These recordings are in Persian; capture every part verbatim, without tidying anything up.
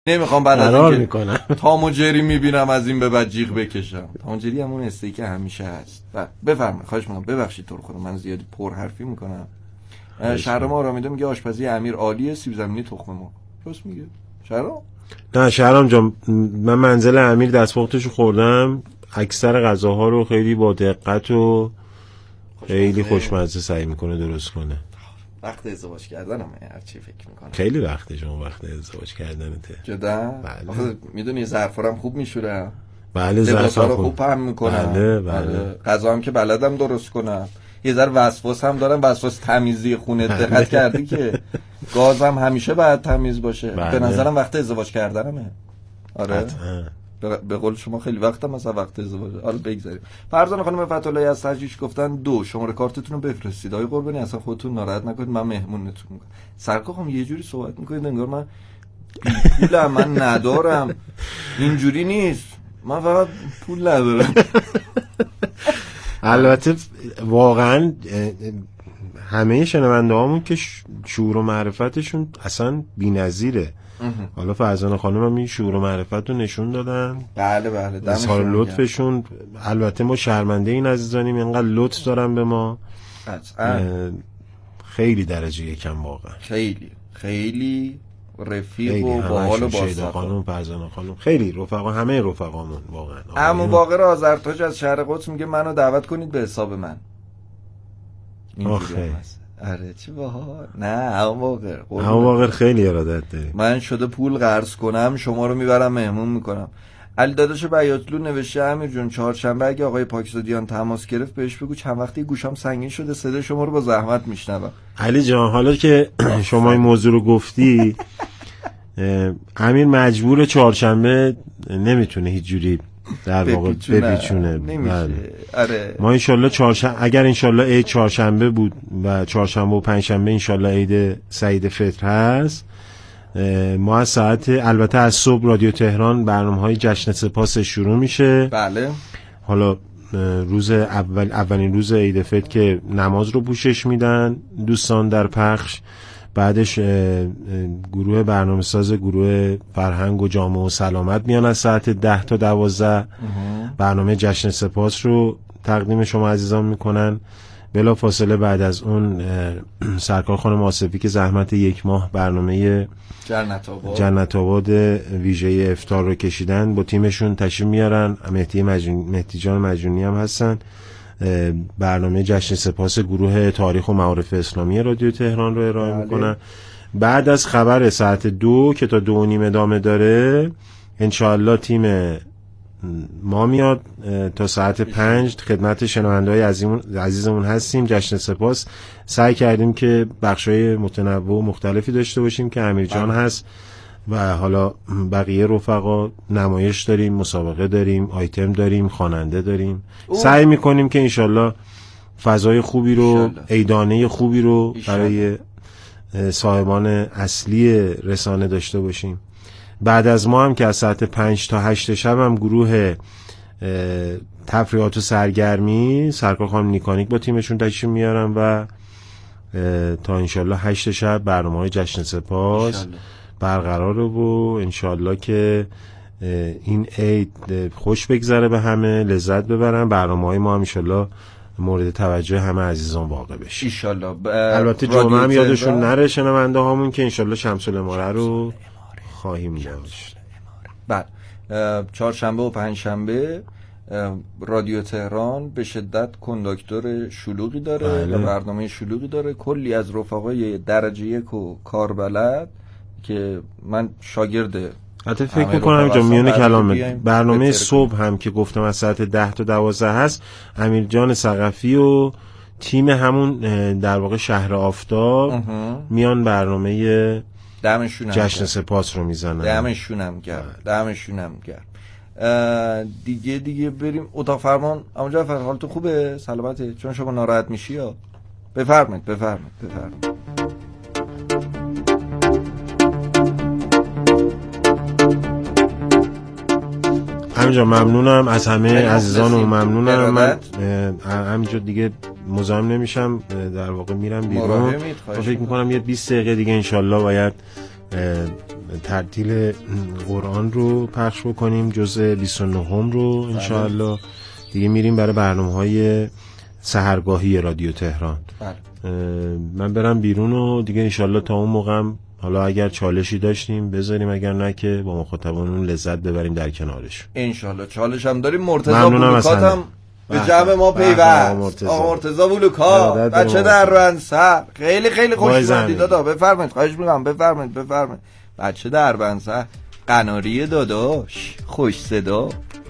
نمیخوام بعد از قرار اینکه میکنم تام و جری میبینم از این به بعد جیغ بکشم. تام و جری همون استیک همیشه هست. و بفرمایید، خواهش میکنم، ببخشید تو رو خودم من زیادی پر حرفی میکنم. شهرام آرامیده میگه آشپزی امیر عالیه، سیب زمینی تخم مرغ. درست میگه شهرام؟ نه شهرام جان، من منزل امیر دستپختشو خوردم، اکثر غذاها رو خیلی با دقت و خیلی خوشمزه سعی میکنه درست کنه. وقت ازدواج کردنم هرچی فکر میکنم خیلی وقته شما وقت ازدواج کردنته. جدا؟ بله. آخه میدونی ظرفارم خوب میشورم. بله لباسا رو خوب. خوب پهن میکنم. بله بله. غذا هم که بلدم درست کنم. یه ذره وسواس هم دارم، وسواس تمیزی خونه. بله. دقت کردی که گازم همیشه باید تمیز باشه. بله. به نظرم وقت ازدواج کردنمه. آره قطعا. به قول شما خیلی وقت مثلا وقت ازدواج. حالا بگذاریم. فرزانه خانم فتح‌اللهی از ترجیش گفتن دو شماره کارتتون رو بفرستید. آقای قربانی اصلا خودتون ناراحت نکنید، من مهمونتون میکنم. سرکار خانم یه جوری صحبت میکنید انگار من پولم من ندارم. اینجوری نیست، من فقط پول ندارم. البته واقعا همه شنونده هامون که شعور و معرفتشون اصلا بی‌نظیره. حالا فرزانه خانم هم این شعور و معرفت رو نشون دادن. بله بله اظهار لطفشون. البته ما شرمنده این عزیزانیم اینقدر لطف دارن به ما. خیلی درجه یکم واقعا، خیلی خیلی رفیق و باحال و باصفا. خانم فرزانه خانم خیلی رفقا، همه رفقامون واقعا. اما باقر آذرتاج از شهر قدس میگه منو دعوت کنید به حساب من. آخه آره چه باحال. نه اما باقر اما باقر خیلی ارادت داری. من شده پول قرض کنم شما رو میبرم مهمون میکنم. علی داداش بیاتلو نوشته امیر جون چهارشنبه اگه آقای پاکزادیان تماس گرفت بهش بگو چند وقتی گوشام سنگین شده صدای شما رو با زحمت میشنوم. علی جان حالا که شما این موضوع رو گفتی، امیر مجبور چهارشنبه نمیتونه هیچ جوری در واقع بپیچونه. نمیشه. آره ما انشالله چهارشنبه، اگر انشالله عید چهارشنبه بود و چهارشنبه و پنجشنبه انشالله عید سعید فطر هست، ما از ساعت البته از صبح رادیو تهران برنامه‌های جشن سپاس شروع میشه. بله. حالا روز اول اولین روز عید فطر که نماز رو پوشش میدن دوستان در پخش، بعدش گروه برنامه ساز گروه فرهنگ و جامعه و سلامت میان از ساعت ده تا دوازده برنامه جشن سپاس رو تقدیم شما عزیزان میکنن. بلا فاصله بعد از اون سرکار خانم آصفی که زحمت یک ماه برنامه جنت آباد جنت آباد ویژه افطار رو کشیدن با تیمشون تشریف میارن. مهدی مجنون مهدی جان مجنونی هم هستن. برنامه جشن سپاس گروه تاریخ و معارف اسلامی رادیو تهران رو ارائه میکنن. بعد از خبر ساعت دو که تا دو و نیم ادامه داره انشاءالله تیم ما میاد تا ساعت پنج خدمت شنونده‌های عزیزمون هستیم. جشن سپاس سعی کردیم که بخشای متنوع و مختلفی داشته باشیم که امیر جان هست و حالا بقیه رفقا، نمایش داریم، مسابقه داریم، آیتم داریم، خواننده داریم. اوه. سعی میکنیم که انشالله فضای خوبی رو، عیدانه خوبی رو برای صاحبان اصلی رسانه داشته باشیم. بعد از ما هم که از ساعت پنج تا هشت شب هم گروه تفریحات و سرگرمی سرکار خانم نیکانیک با تیمشون تشریف میارن و تا انشالله هشت شب برنامه‌های جشن سپاس برقراره و انشالله که این عید خوش بگذره به همه، لذت ببرن. برنامه‌های ما هم انشالله مورد توجه همه عزیزان واقع بشه انشالله. ب... البته جمعه هم یادشون نره شنونده هامون که انشالله شمس الاماره رو خواهیم داشت. بعد چهارشنبه و پنجشنبه رادیو تهران به شدت کنداکتور شلوغی داره. بله. و برنامه شلوغی داره، کلی از رفقای درجه یک و کاربلد که من شاگرد حتی فکر میکنم اینجا میونه کلامه. برنامه صبح هم که گفتم از ساعت ده تا دوازده هست، امیر جان ثقفی و تیم همون در واقع شهر آفتاب میان برنامه دمشون جشن سپاس رو میزنن. دمشون گرم دمشون گرم. دیگه دیگه بریم اتاق فرمان. اما جعفر حالتون خوبه؟ سلامته؟ چون شما ناراحت میشی یا بفرمایید بفرمایید بفرمایید. همینجا ممنونم از همه عزیزان و ممنونم. من همینجا دیگه مزاحم نمیشم، در واقع میرم بیرون. فکر میکنم یه بیست دقیقه دیگه انشالله باید ترتیل قرآن رو پخش بکنیم، جزء بیست و نه رو انشاءالله. دیگه میریم برای برنامه‌های سحرگاهی رادیو تهران. بله. من برم بیرون و دیگه انشاءالله تا اون موقع حالا اگر چالشی داشتیم بذاریم، اگر نه که با مخاطبانون لذت ببریم در کنارش. انشاءالله چالش هم داریم. مرتضی بولوکات هم به جمع ما پیوست. آقا مرتضی بولوکات بچه در بنسر، خیلی خیلی خوش اومدید دادا. بفرمایید، خواهش می‌کنم بفرمایید بفرمایید. بچه در بنسر، قناری داداش، خوش صدا.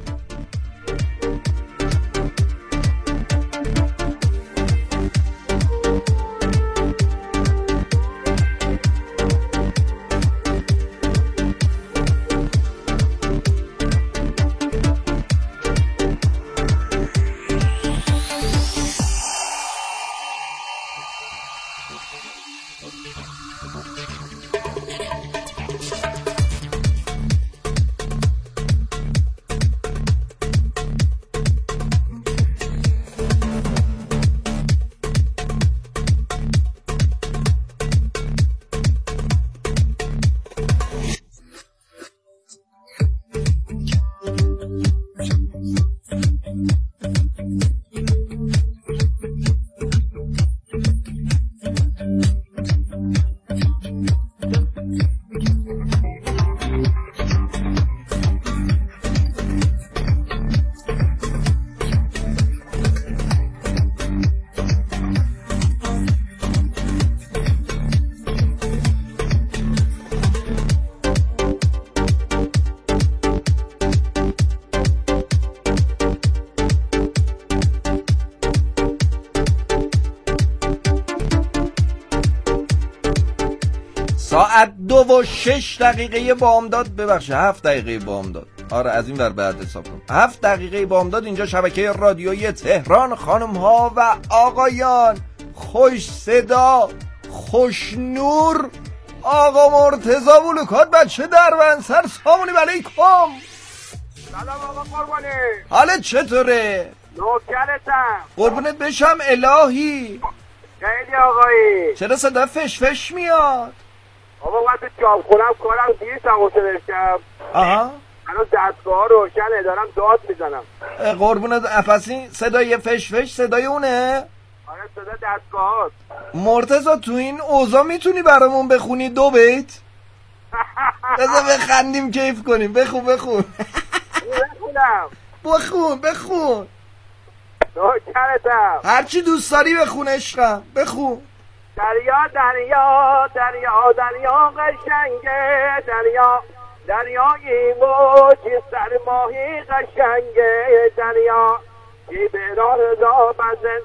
ساعت دو و شش دقیقه بامداد، ببخشید هفت دقیقه بامداد. آره از این ور بعد حساب کنم. هفت دقیقه بامداد اینجا شبکه رادیویی تهران. خانم ها و آقایان، خوش صدا، خوش نور، آقا مرتضی بولوکات بچه دربنسر، سلام علیکم. سلام آقا قربانی، حالت چطوره؟ نوکرتم. قربونت بشم الهی. خیلی آقایی. چرا صدا فش فش میاد؟ بابا وقتی جاب خونم کارم دیر تماشا داشتم. آها. الان دستگاه روشنه، دارم داد میزنم. قربونت پس این صدای فش فش صدای اونه؟ آره صدا دستگاه هاست. مرتضی تو این اوضاع میتونی برامون بخونی دو بیت؟ بذار بخندیم کیف کنیم. بخون بخون. بخونم. بخون بخون. نوکرتم. هرچی دوست داری بخون عشقم. بخون. دریا دریا دریا دریا قشنگه، دریا دریایی موجی سرماهی قشنگه، دریا کی به راه را بزن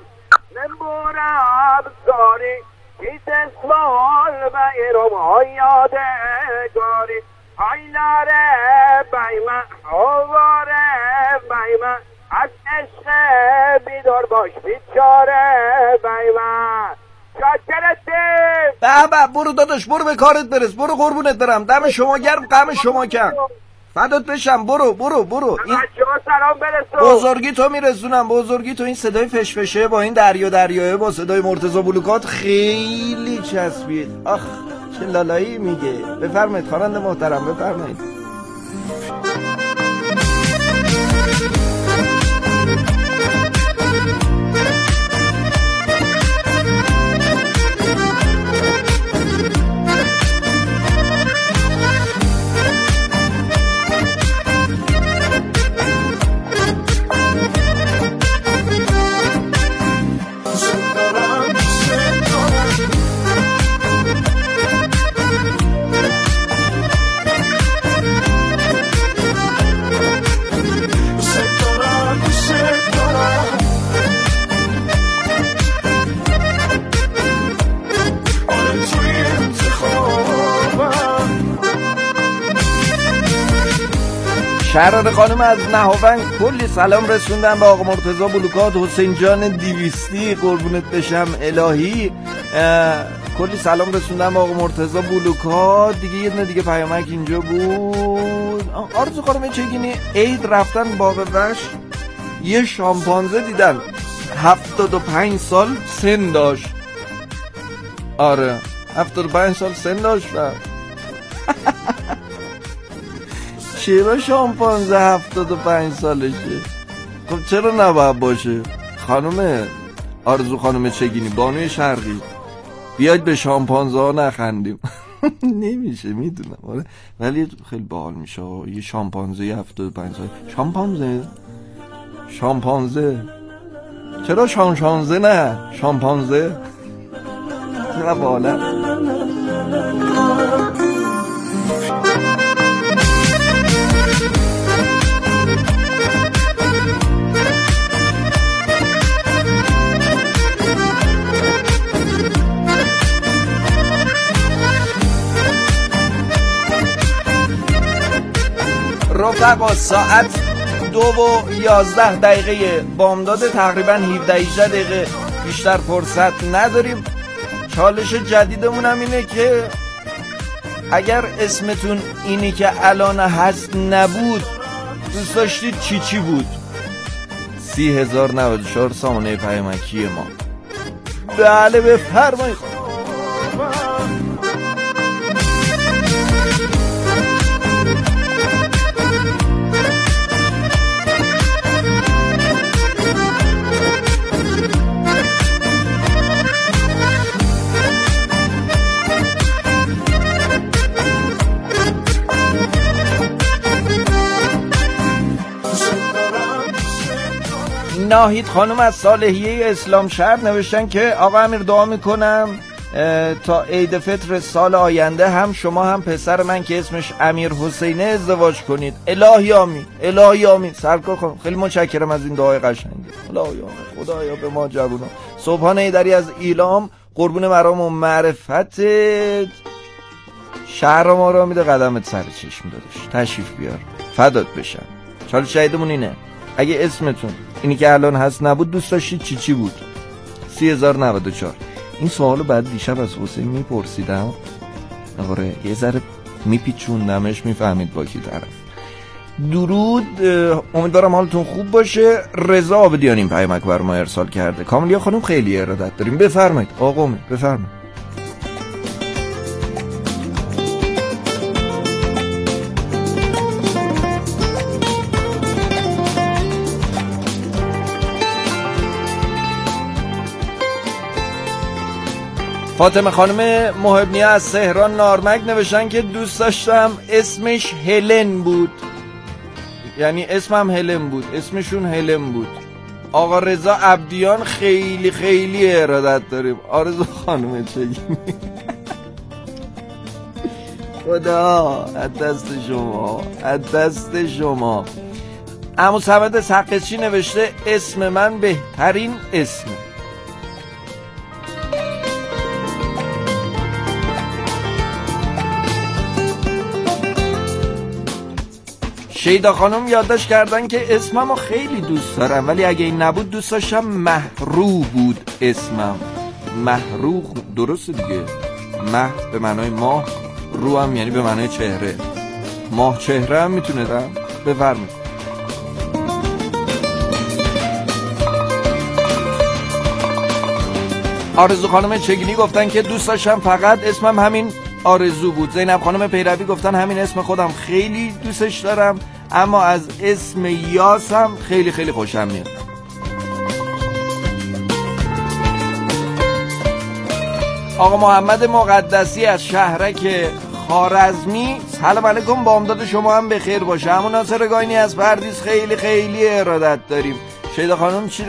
نمورم زاری، کی تسمال و ایرم های یادگاری، آیلاره بیمه آواره بیمه، از عشق بیدار باش بیچاره بیمه. به به برو داداش، برو به کارت برس، برو قربونت برم. دم شما گرم، غم شما کم، فدات بشم. برو برو برو. این سلام برسون. بزرگی تو میرسونم، بزرگی تو. این صدای فشفشه با این دریا دریاه با صدای مرتضی بولوکات خیلی چسبید. آخ چه لالایی میگه. بفرمایید خواننده محترم، بفرمایید. شهرار خانم از نهاوند کلی سلام رسوندن به آقا مرتضی بولوکات. حسین جان دیویستی قربونت بشم الهی، کلی سلام رسوندن به آقا مرتضی بولوکات. دیگه یه دونه دیگه پیامک اینجا بود. آرزو خانم چگینی عید رفتن باغ وحش، یه شامپانزه دیدن هفتاد و پنج سال سن داشت. آره هفتاد و پنج سال سن داشت. چرا شامپانزه هفتاد و پنج سالشه؟ خب چرا نباید باشه؟ خانم آرزو خانم چگینی، بانوی شرقی، بیاید به شامپانزه ها نخندیم. نمیشه میدونم، ولی خیلی باحال میشه یه شامپانزه هفتاد و پنج سال. شامپانزه شامپانزه چرا شامپانزه نه شامپانزه؟ چرا باحاله. رفقا ساعت دو و یازده دقیقه بامداد، تقریبا هفده هجده دقیقه بیشتر فرصت نداریم. چالش جدیدمون هم اینه که اگر اسمتون اینی که الان هست نبود دوست داشتید چی چی بود؟ سی هزار نود و چهار سامانه پیامکی ما. بله بفرمایید. ناهید خانم از صالحیه اسلام شهر نوشتن که آقا امیر دعا میکنم تا عید فطر سال آینده هم شما هم پسر من که اسمش امیر حسینه ازدواج کنید. الهی آمین، الهی آمین. سرکار خانم خیلی متشکرم از این دعای قشنگی. الهی آمین. خدایا به ما جوونا. صبحانه ایدری از ایلام، قربون مرام و معرفت شهر ما را میده، قدمت سر چشم دادش، تشریف بیار فدات بشم. چالش شهیدمون اینه اگه اسمتون اینی که الان هست نبود دوست داشتید چی چی بود؟ سی هزار نود و چهار. این سوالو بعد دیشب از حسین میپرسیدم، آره یه ذره میپیچوندمش، میفهمید با کی طرف. درود، امیدوارم حالتون خوب باشه. رضا آبدیان این پیامک بر ما ارسال کرده. کاملیا خانم خیلی ارادت داریم، بفرمایید آقا بفرمایید. فاطمه خانم محبنیه از سهران نارمک نوشتن که دوست داشتم اسمش هلن بود، یعنی اسمم هلن بود، اسمشون هلن بود. آقا رضا عبدیان خیلی خیلی ارادت داریم. آرزو خانم چگینی خدا از دست شما، از دست شما. عمو صمد سقچی نوشته اسم من بهترین اسمه. شیدا خانم یادداشت کردن که اسممو خیلی دوست دارم، ولی اگه این نبود دوست داشتم مهرو بود اسمم. مهرو درسته دیگه، مه به معنای ماه، رو هم یعنی به معنای چهره. ماه چهره هم میتونه دارم. بفرمایید. آرزو خانم چگینی گفتن که دوست داشتم فقط اسمم همین آرزو بود. زینب خانم پیروی گفتن همین اسم خودم خیلی دوستش دارم، اما از اسم یاسم خیلی خیلی خوشم میاد. آقا محمد مقدسی از شهرک خوارزمی، سلام علیکم، بامداد شما هم بخیر باشه. همون ناصر گاینی از پردیس خیلی خیلی ارادت داریم. شیدا خانم چی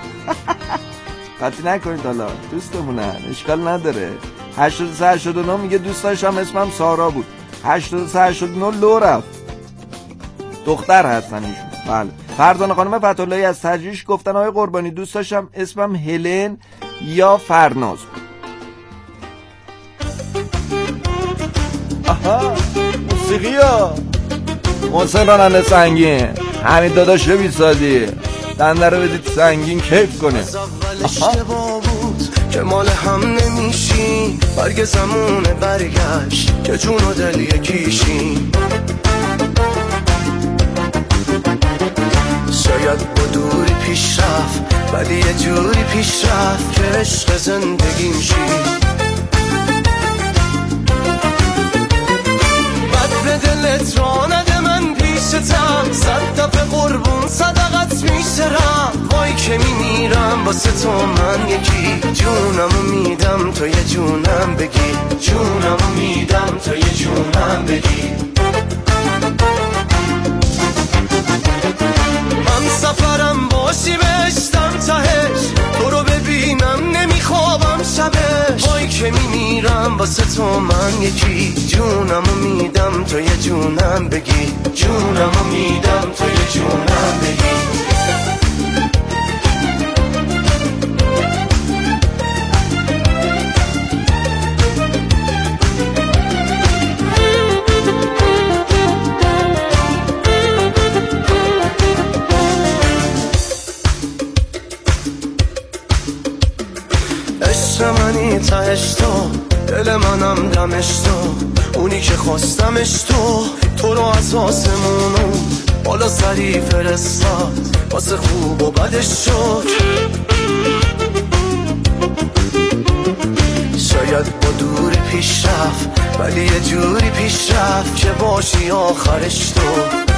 قطعی نکنید، حالا دوستمونن اشکال نداره. هشتاد و سه هشتاد و نه میگه دوست داشتم اسمم سارا بود. هشتاد و سه هشتاد و نه لو رفت، دختر هستن ایشون. بله. فرزانه خانم فتح‌اللهی از تجریش گفتن آقای قربانی دوست داشتم اسمم هلن یا فرناز بود. آها موسیقی ها محسن راننده سنگین، همین داداش رو بیسادی دنده رو بدید سنگین کیف کنه. که مال هم نمیشیم، برگ زمون برگشت که جون و دل یکیشیم. شاید با دوری پیش رفت، ولی یه جوری پیش رفت که عشق زندگیم شی. بد به دلت را نده من بی که میمیرم واسه تو من یکی جونمو میدم تو یه جونم بگی جونمو میدم تو یه جونم بگی من سفرم باشی بشتم تهش تو رو ببینم نمیخوابم شبش وای که میمیرم واسه تو من یکی جونمو میدم تو یه جونم بگی جونمو میدم تو یه جونم بگی منی تهش تو دل منم دمش تو اونی که خواستمش تو تو رو از آسمونو بالا سری فرستاد واسه خوب و بدش شد شاید با دوری پیش رفت ولی یه جوری پیش رفت که باشی آخرش تو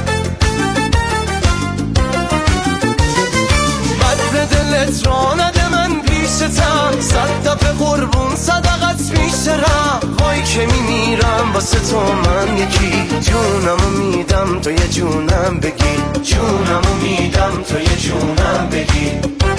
بد به دلت را نده من پیشتم صد دفعه قربون صدقت میشرم وای که میمیرم واسه تو من یکی جونمو میدم تو یه جونم بگی جونمو میدم تو یه جونم بگی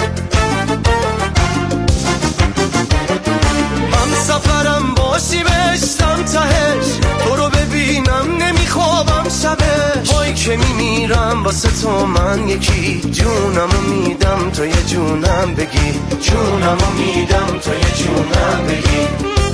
هم سفرم باشی بشتم تهش تو رو ببینم نمیخوابم شبش وای که میمیرم واسه تو من یکی جونمو میدم تو یه جونم بگی جونمو میدم تو یه جونم بگی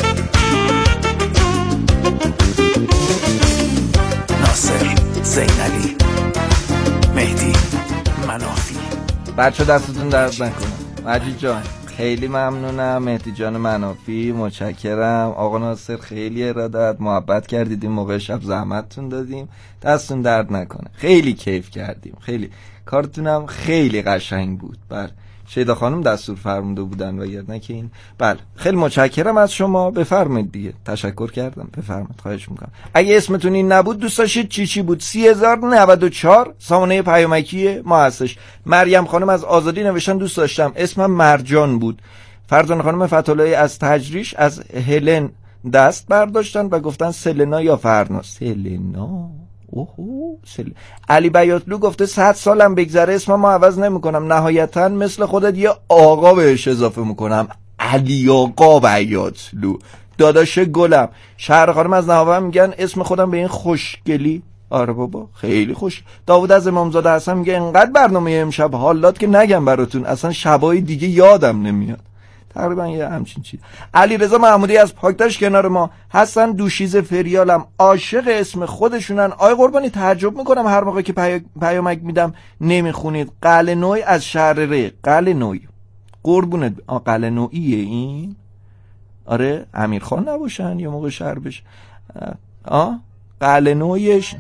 ناصر زینالی مهدی منافی بچه دستتون درد نکنه مجید جان خیلی ممنونم مهدی جان منافی متشکرم آقا ناصر خیلی ارادت محبت کردید این موقع شب زحمتتون دادیم دستتون درد نکنه خیلی کیف کردیم خیلی کارتونم خیلی قشنگ بود بله شیدا خانم دستور فرموده بودن و یادن که این بله خیلی متشکرم از شما بفرمایید دیگه تشکر کردم بفرمایید خواهش میکنم اگه اسمتون این نبود دوست داشتید چی چی بود سی هزار و نود و چهار سامانه پیامکی ما هستش مریم خانم از آزادی نوشتن دوست داشتم اسمم مرجان بود فرزانه خانم فتح‌اللهی از تجریش از هلن دست برداشتن و گفتن سلنا یا فرنا سلنا اوهو سل... علی بیاتلو گفته صد سالم بگذره اسم ما عوض نمی کنم نهایتا مثل خودت یه آقا بهش اضافه میکنم علی آقا بیاتلو داداش گلم شهر خانم از نهاوند میگن اسم خودم به این خوشگلی آره بابا خیلی خوش داوود از امامزاده حسن میگه انقدر برنامه امشب حالات که نگم براتون اصلا شبای دیگه یادم نمیاد تقریبا یه همچین چیز علی رضا محمودی از پاکداش کنار ما هستن دوشیز فریالم عاشق اسم خودشونن آی قربانی تعجب میکنم هر موقع که پی... پیامک میدم نمیخونید قلنوی از شهرره قلنوی قربونت قلنویه این آره امیرخان نباشن یه موقع شهر بشه آه قلنویش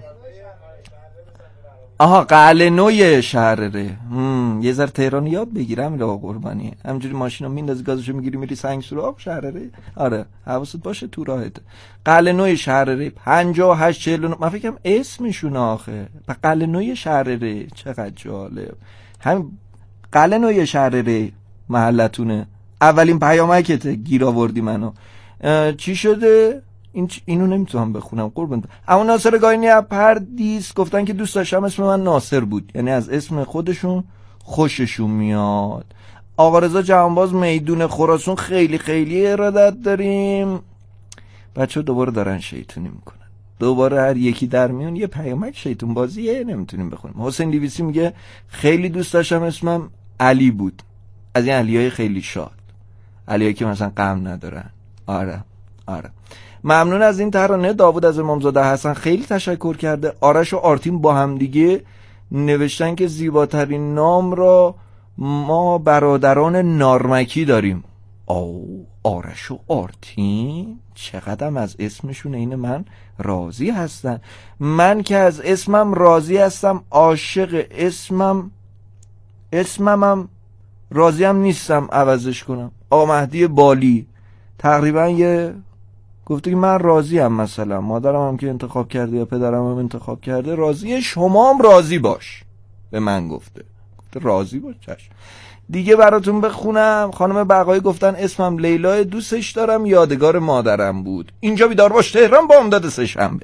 آها قلنوی شهرره یه ذره تهران یاد بگیرم میره قربانی همینجوری ماشینو میندازی گازشو میگیری میری سنگ سوراخ شهرره آره حواست باشه تو راهت قلنوی شهرره پنجاه و هشت چهل من فکرم اسمشون آخه قلنوی شهرره چقدر جالب هم قلنوی شهرره محلتونه اولین پیامکته گیر آوردی منو چی شده این اینو نمیتونم بخونم قربان اما ناصر گاینی پردیس گفتن که دوست داشتم اسم من ناصر بود یعنی از اسم خودشون خوششون میاد آقا رضا جهانباز میدون خراسان خیلی خیلی ارادت داریم بچه دوباره دارن شیطونی میکنن دوباره هر یکی در میون یه پیامک شیطون بازیه نمیتونیم بخونیم حسین دیویسی میگه خیلی دوست داشتم اسمم علی بود از این علیای خیلی شاد علیایی که مثلا غم ندارن آره آره ممنون از این ترانه داوود از امامزاده حسن خیلی تشکر کرده آرش و آرتین با هم دیگه نوشتن که زیباترین نام را ما برادران نارمکی داریم او آرش و آرتین چقدرم از اسمشون این من راضی هستن من که از اسمم راضی هستم عاشق اسمم اسممم راضی هم نیستم عوضش کنم آقا مهدی بالی تقریبا یه گفته که من راضی هم مثلا مادرم هم که انتخاب کرده یا پدرم هم انتخاب کرده راضیه شما هم راضی باش به من گفته گفته راضی باش چشم دیگه براتون بخونم. خانم بقایی گفتن اسمم لیلا، دوستش دارم، یادگار مادرم بود. اینجا بیدار باش تهران، بامداد سه شنبه.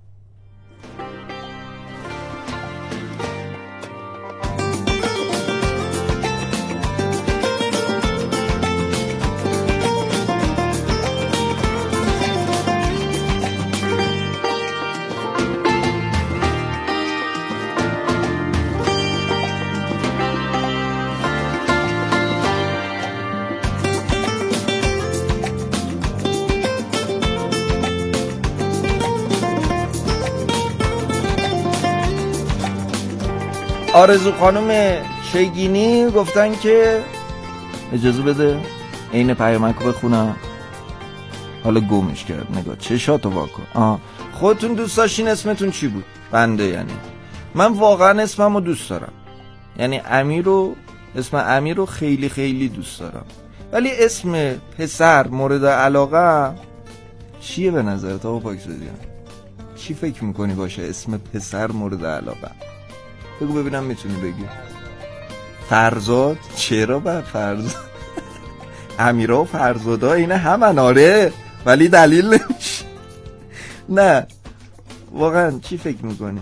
آرزو خانم شیگینی گفتن که اجازه بده این پیامکو بخونم، حالا گمش کرد. نگاه چشاتو واکن. آه خودتون دوست داشتین اسمتون چی بود؟ بنده یعنی من واقعا اسممو دوست دارم، یعنی امیر رو، اسم امیر رو خیلی خیلی دوست دارم، ولی اسم پسر مورد علاقه چیه به نظرت آقا پاکزادیان؟ چی فکر میکنی باشه اسم پسر مورد علاقه؟ بگو ببینم میتونی بگی. فرزاد؟ چرا با فرزاد؟ امیرا و فرزادا اینه همن، آره، ولی دلیل نمیشه. نه واقعا چی فکر میکنی؟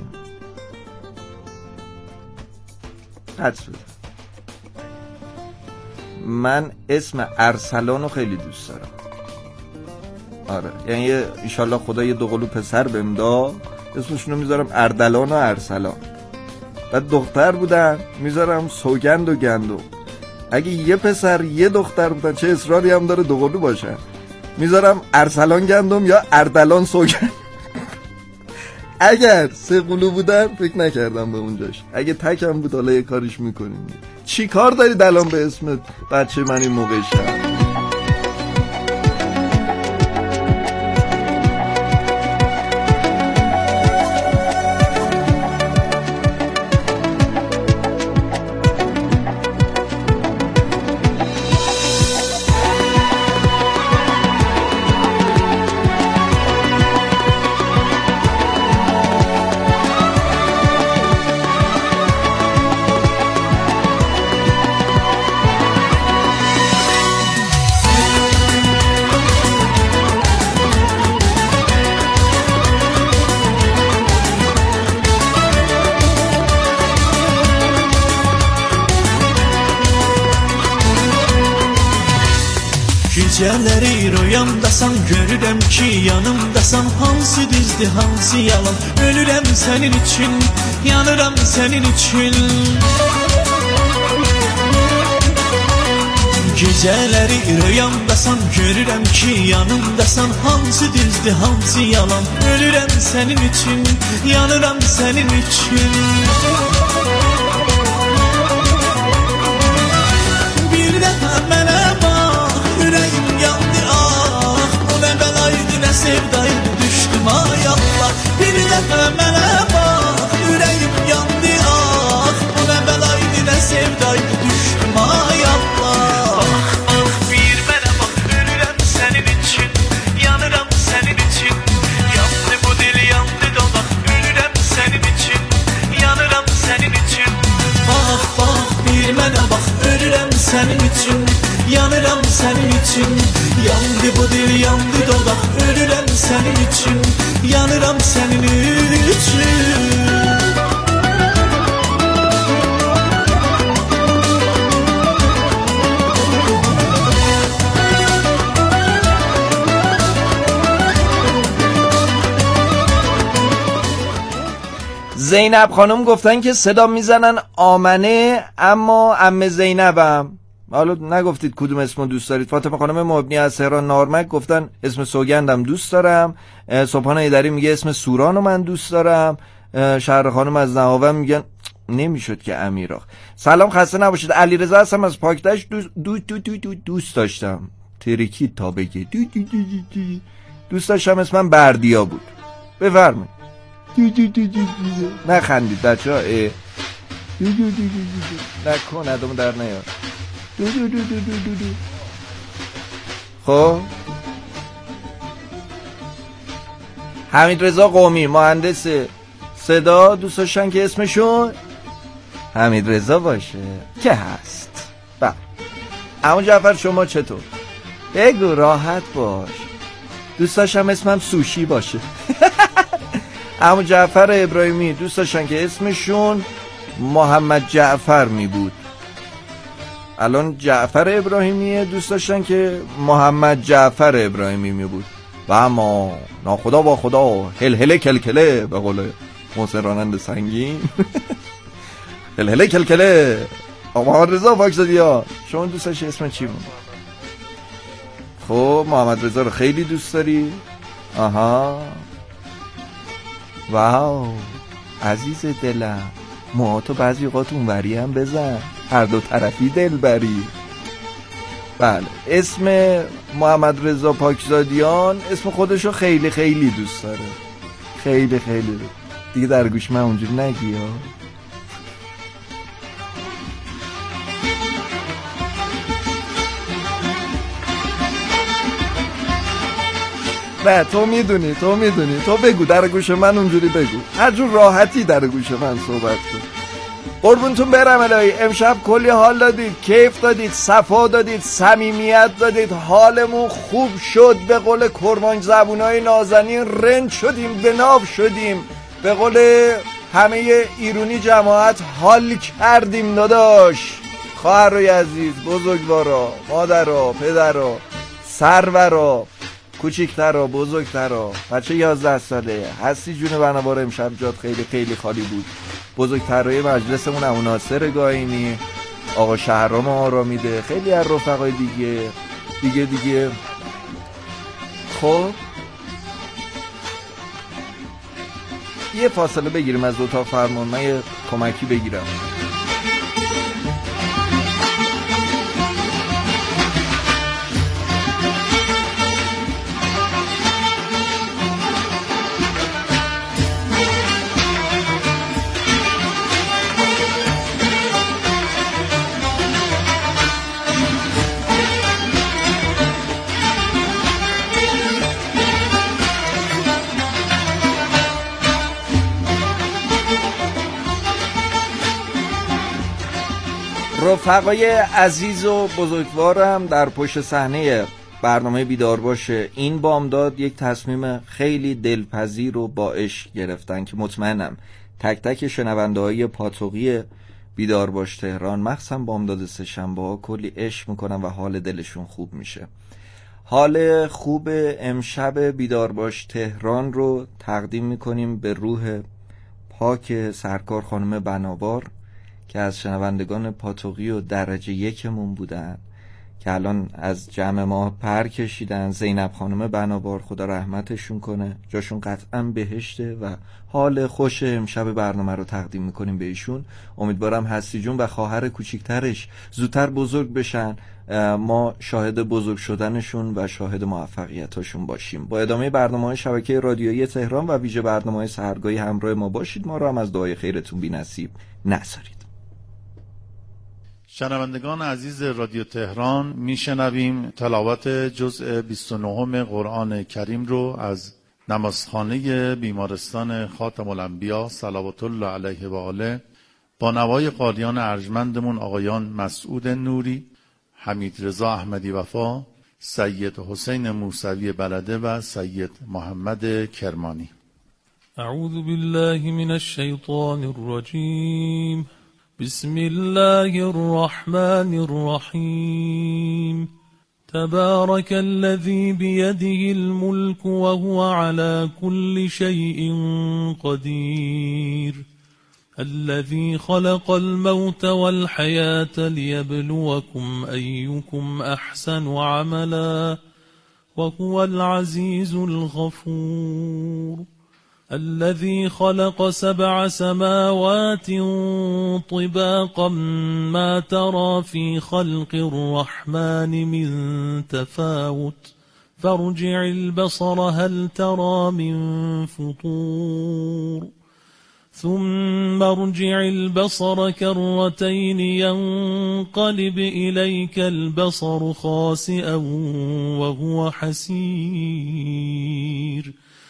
حدس بده. من اسم ارسلان رو خیلی دوست دارم. آره یعنی ایشالله خدا یه دوقلو پسر بهم داد، اسمشونو میذارم اردلان و ارسلان. بعد دختر بودن میذارم سوگند و گندو. اگه یه پسر یه دختر بودن، چه اصراری هم داره دوقلو باشن، میذارم ارسلان گندم یا اردلان سوگند. اگر سه قلو بودن فکر نکردم به اونجاش، اگه تکم بود حالا یه کاریش میکنیم. چی کار دارید الان به اسم بچه من این موقع شب؟ Gecələri rüyamdasan, görürəm ki yanımdasan. Hansı düzdür, hansı yalan? Ölürəm sənin üçün, yanıram sənin üçün. Gecələri rüyamdasan, görürəm ki yanımdasan. Hansı düzdür, hansı yalan? Ölürəm sənin üçün, yanıram sənin üçün. Bir dəfə mənə bax, ürəyim yandı ah. Bu nə bəlaydı, nə sevdaydı, düşdüm ay Allah. Bir dəfə mənə bax, ürəyim yandı ah. Bu nə bəlaydı, nə sevdaydı, düşdüm ay Allah. Bax bax bir mənə bax, ölürəm sənin üçün, yanıram sənin üçün. Yandı bu dil, yandı dodaq, ölürəm sənin üçün, yanıram sənin üçün. Bax bax bir mənə bax, ölürəm sənin üçün, yanıram sənin üçün. Yandı bu dil, yandı dodaq, ölürəm sənin üçün, yanıram sənin üçün. زینب خانم گفتن که صدا میزنن آمنه، اما عمه زینبم. حالا نگفتید کدوم اسمو دوست دارید. فاطمه خانم مبنی از تهران نارمک گفتن اسم سوگندم دوست دارم. صبحان ایدری میگه اسم سورانو من دوست دارم. شهر خانم از نهاون میگن نمیشد که امیراخ. سلام خسته نباشید. علیرضا هستم از پاکتش. دوست دو دو دو دو دوست داشتم ترکی تا بگه دو دو دو دو دوست داشتم اسمم بردیا بود. بفرمایید. نخندید بچه ها. نکن ادامو در نیار. خب حمید رضا قومی مهندس صدا دوست داشتن که اسمشون حمید رضا باشه که هست. بله. عمو جعفر شما چطور؟ بگو راحت باش. دوست داشتم اسمم سوشی باشه. عمو جعفر ابراهیمی دوست داشتن که اسمشون محمد جعفر می بود. الان جعفر ابراهیمیه، دوست داشتن که محمد جعفر ابراهیمی می بود. و اما ناخدا با خدا هلهله کلکله به قول محسن راننده سنگین. هلهله کلکله محمد رضا پاکزادیان. شما دوست داشتی اسم چی بود؟ خب محمد رضا رو خیلی دوست داری؟ آها واو عزیز دلم، موهاتو بعضی اوقات اونوری هم بزن، هر دو طرفی دل بری. بله اسم محمد رضا پاکزادیان اسم خودشو خیلی خیلی دوست داره، خیلی خیلی دوست. دیگه در گوش من اونجوری نگی ها. نه تو میدونی تو میدونی تو بگو در گوش من اونجوری بگو، هر جور راحتی در گوش من صحبت کن. قربونتون برم الهی. امشب کلی حال دادید، کیف دادید، صفا دادید، صمیمیت دادید، حالمون خوب شد. به قول کرمان زبونای نازنین رنج شدیم، به ناب شدیم. به قول همه ایرونی جماعت حال کردیم داداش. خواهرای عزیز، بزرگوارا، مادرها، پدرها، سرورا، کوچیک‌ترا، بزرگترا، بچه یازده ساله هستی جون بنوار، امشب جات خیلی خیلی خالی بود. بزرگترای مجلسمون امو ناصر گاینی، آقا شهرام آرامیده، خیلی از رفقای دیگه دیگه دیگه. خب یه فاصله بگیریم از اتاق فرمان، من یه کمکی بگیرم. رفقای عزیز و بزرگوارم، در پشت صحنه برنامه بیدار باشه این بامداد یک تصمیم خیلی دلپذیر و با عشق گرفتن که مطمئنم تک تک شنونده های پاتوقی بیدار باش تهران، مخصوصا بامداد سه‌شنبه ها، کلی عشق میکنن و حال دلشون خوب میشه. حال خوب امشب بیدار باش تهران رو تقدیم میکنیم به روح پاک سرکار خانم بناوار که از شنوندگان پاتوقی و درجه یکمون بودن، که الان از جمع ما پر کشیدن. زینب خانم بناوار، خدا رحمتشون کنه، جاشون قطعا بهشته و حال خوش امشب برنامه رو تقدیم میکنیم به ایشون. امیدوارم هستی جون و خواهر کوچیکترش زودتر بزرگ بشن، ما شاهد بزرگ شدنشون و شاهد موفقیتاشون باشیم. با ادامه برنامه‌های شبکه رادیویی تهران و ویژه برنامه‌های سحرگاهی همراه ما باشید. ما رو هم از دعای خیرتون بی‌نصیب نذارید. شنوندگان عزیز رادیو تهران، میشنویم تلاوت جزء بیست و نه قرآن کریم رو از نمازخانه بیمارستان خاتم الانبیا صلوات الله علیه و آله با نوای قاریان ارجمندمون آقایان مسعود نوری، حمید رضا احمدی وفا، سید حسین موسوی بلده و سید محمد کرمانی. اعوذ بالله من الشیطان الرجیم. بسم الله الرحمن الرحیم. تبارك الذي بيده الملك وهو على كل شيء قدير. الذي خلق الموت والحياة ليبلوكم أيكم أحسن عملا وهو العزيز الغفور. الذي خلق سبع سماوات طباقا ما ترى في خلق الرحمن من تفاوت فارجع البصر هل ترى من فطور. ثم ارجع البصر كرتين ينقلب إليك البصر خاسئا وهو حسير.